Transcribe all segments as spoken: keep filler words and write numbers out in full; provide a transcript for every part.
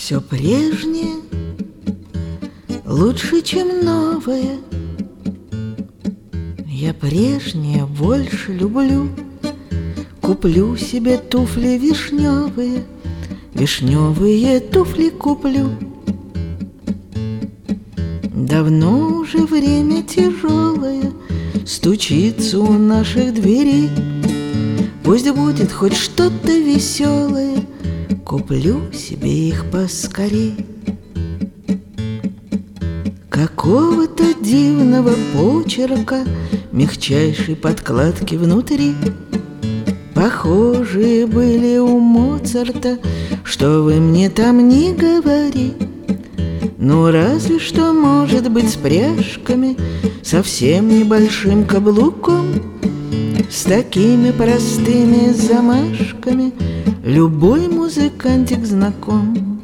Все прежнее лучше, чем новое. Я прежнее больше люблю. Куплю себе туфли вишневые, вишневые туфли куплю. Давно уже время тяжелое стучится у наших дверей. Пусть будет хоть что-то веселое, куплю себе их поскорей. Какого-то дивного почерка, мягчайшей подкладки внутри. Похожие были у Моцарта, что вы мне там не говори. Ну разве что, может быть, с пряжками, совсем небольшим каблуком, с такими простыми замашками любой музыкантик знаком.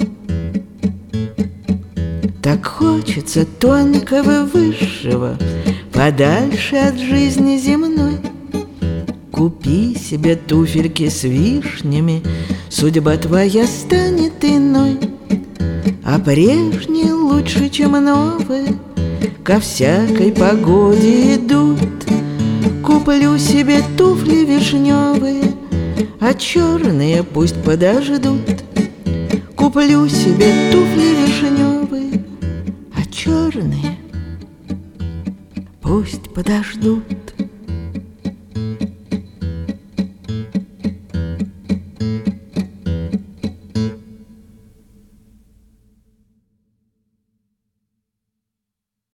Так хочется тонкого высшего, подальше от жизни земной. Купи себе туфельки с вишнями, судьба твоя станет иной. А прежние лучше, чем новые, ко всякой погоде идут. Куплю себе туфли вишневые, а черные пусть подождут. Куплю себе туфли вишневые, а черные пусть подождут.